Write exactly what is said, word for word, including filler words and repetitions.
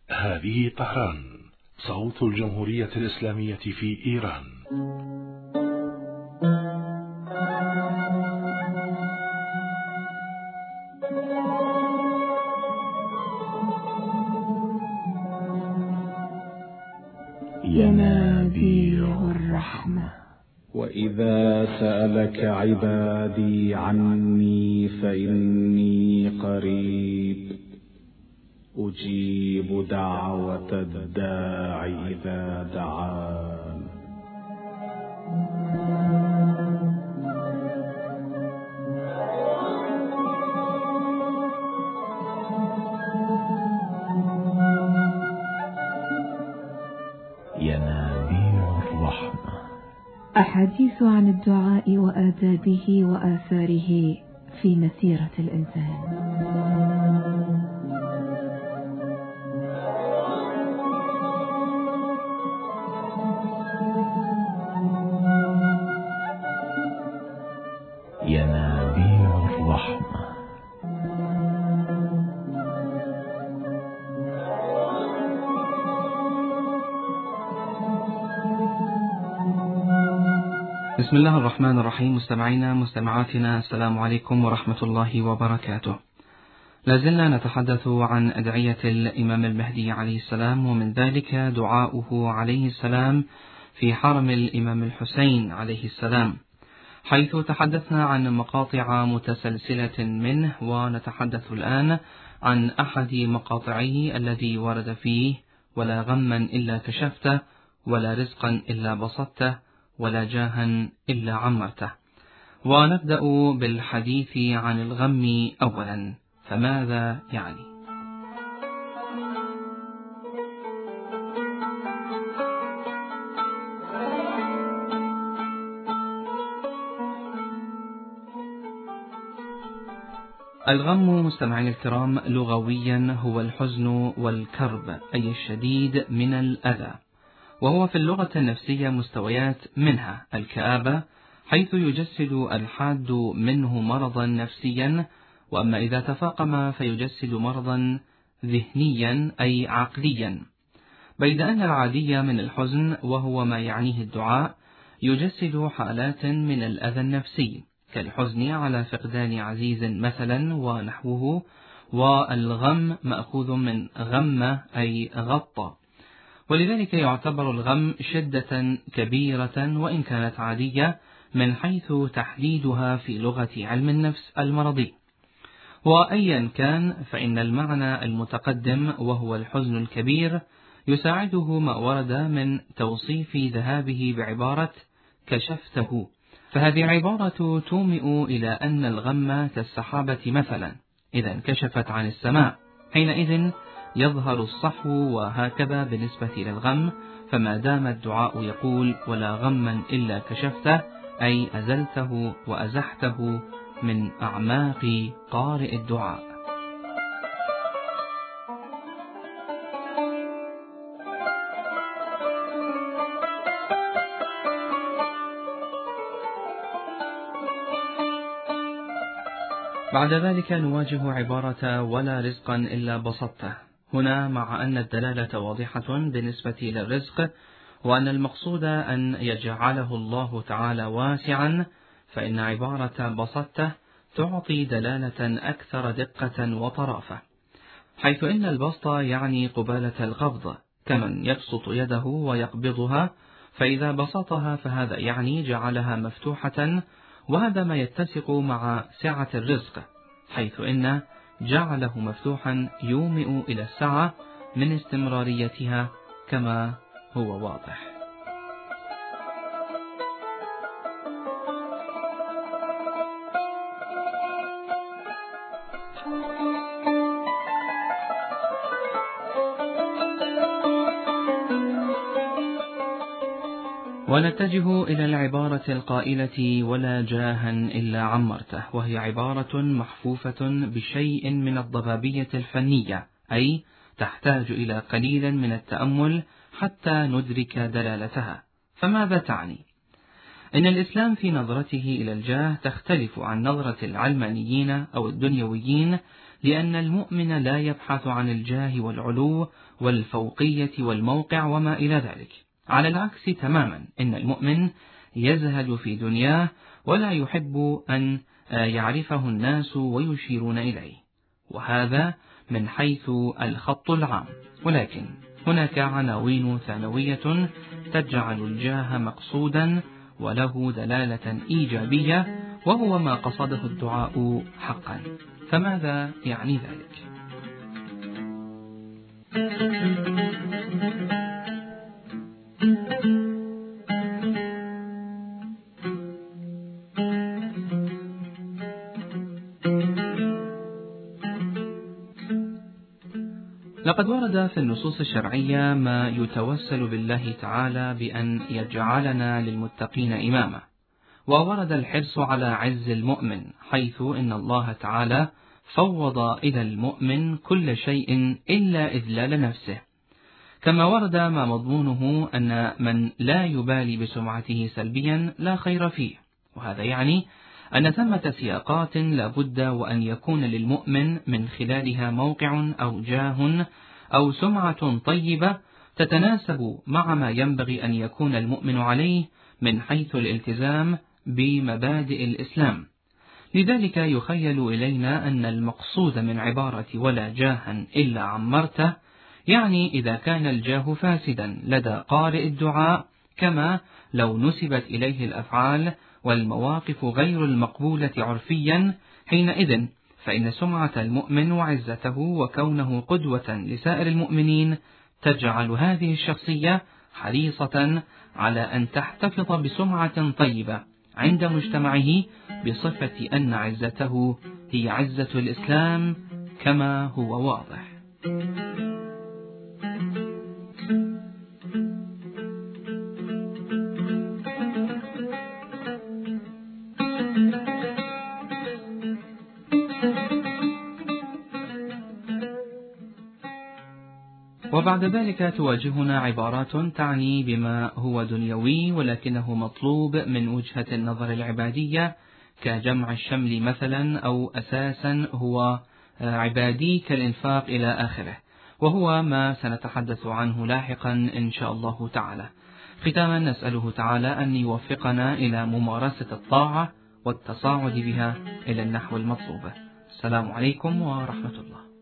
هذه طهران، صوت الجمهورية الإسلامية في إيران. ينابيع الرحمة. وإذا سألك عبادي عني فإني قريب أجيب دعوة الداع إذا دعان. ينابيع الرحمة. أحاديث عن الدعاء وآدابه وآثاره في مسيرة الإنسان. ينابيع الرحمة. بسم الله الرحمن الرحيم. مستمعينا مستمعاتنا، السلام عليكم ورحمة الله وبركاته. لازلنا نتحدث عن أدعية الإمام المهدي عليه السلام، ومن ذلك دعاؤه عليه السلام في حرم الإمام الحسين عليه السلام، حيث تحدثنا عن مقاطع متسلسلة منه، ونتحدث الآن عن أحد مقاطعه الذي ورد فيه: ولا غما إلا كشفته، ولا رزقا إلا بسطته، ولا جاها إلا عمرته. ونبدأ بالحديث عن الغم أولا، فماذا يعني؟ الغم مستمعين الكرام لغويا هو الحزن والكرب، أي الشديد من الأذى، وهو في اللغة النفسية مستويات، منها الكآبة حيث يجسد الحاد منه مرضا نفسيا، وأما إذا تفاقم فيجسد مرضا ذهنيا أي عقليا، بيد أن العادي من الحزن وهو ما يعنيه الدعاء يجسد حالات من الأذى النفسي كالحزن على فقدان عزيز مثلا ونحوه، والغم مأخوذ من غم أي غطى، ولذلك يعتبر الغم شدة كبيرة وإن كانت عادية من حيث تحديدها في لغة علم النفس المرضي. وأيا كان فإن المعنى المتقدم وهو الحزن الكبير يساعده ما ورد من توصيف ذهابه بعبارة كشفته، فهذه عبارة تومئ إلى أن الغم كالسحابة مثلا إذا انكشفت عن السماء، حينئذ يظهر الصحو، وهكذا بالنسبة للغم، فما دام الدعاء يقول ولا غما إلا كشفته أي أزلته وأزحته من أعماق قارئ الدعاء. بعد ذلك نواجه عبارة ولا رزقا إلا بسطته، هنا مع أن الدلالة واضحة بالنسبة للرزق، وأن المقصود أن يجعله الله تعالى واسعا، فإن عبارة بسطته تعطي دلالة أكثر دقة وطرافة، حيث إن البسط يعني قبالة القبض، كمن يبسط يده ويقبضها، فإذا بسطها فهذا يعني جعلها مفتوحة، وهذا ما يتسق مع سعة الرزق، حيث إن جعله مفتوحا يومئ إلى السعة من استمراريتها كما هو واضح. ونتجه إلى العبارة القائلة ولا جاها إلا عمرته، وهي عبارة محفوفة بشيء من الضبابية الفنية، أي تحتاج إلى قليل من التأمل حتى ندرك دلالتها. فماذا تعني؟ إن الإسلام في نظرته إلى الجاه تختلف عن نظرة العلمانيين أو الدنيويين لأن المؤمن لا يبحث عن الجاه والعلو والفوقية والموقع وما إلى ذلك، على العكس تماما، إن المؤمن يزهد في دنياه ولا يحب أن يعرفه الناس ويشيرون إليه، وهذا من حيث الخط العام. ولكن هناك عناوين ثانوية تجعل الجاه مقصودا وله دلالة إيجابية، وهو ما قصده الدعاء حقا. فماذا يعني ذلك؟ لقد ورد في النصوص الشرعية ما يتوسل بالله تعالى بأن يجعلنا للمتقين إماما، وورد الحرص على عز المؤمن، حيث إن الله تعالى فوض إلى المؤمن كل شيء إلا إذلال نفسه، كما ورد ما مضمونه أن من لا يبالي بسمعته سلبيا لا خير فيه، وهذا يعني أن ثمة سياقات لابد وأن يكون للمؤمن من خلالها موقع أو جاه أو سمعة طيبة تتناسب مع ما ينبغي أن يكون المؤمن عليه من حيث الالتزام بمبادئ الإسلام. لذلك يخيل إلينا أن المقصود من عبارة ولا جاها إلا عمرته يعني إذا كان الجاه فاسدا لدى قارئ الدعاء، كما لو نسبت إليه الأفعال والمواقف غير المقبولة عرفيا، حينئذ فإن سمعة المؤمن وعزته وكونه قدوة لسائر المؤمنين تجعل هذه الشخصية حريصة على أن تحتفظ بسمعة طيبة عند مجتمعه، بصفة أن عزته هي عزة الإسلام كما هو واضح. وبعد ذلك تواجهنا عبارات تعني بما هو دنيوي ولكنه مطلوب من وجهة النظر العبادية، كجمع الشمل مثلا، أو أساسا هو عبادي كالإنفاق إلى آخره، وهو ما سنتحدث عنه لاحقا إن شاء الله تعالى. ختاما نسأله تعالى أن يوفقنا إلى ممارسة الطاعة والتصاعد بها إلى النحو المطلوب. السلام عليكم ورحمة الله.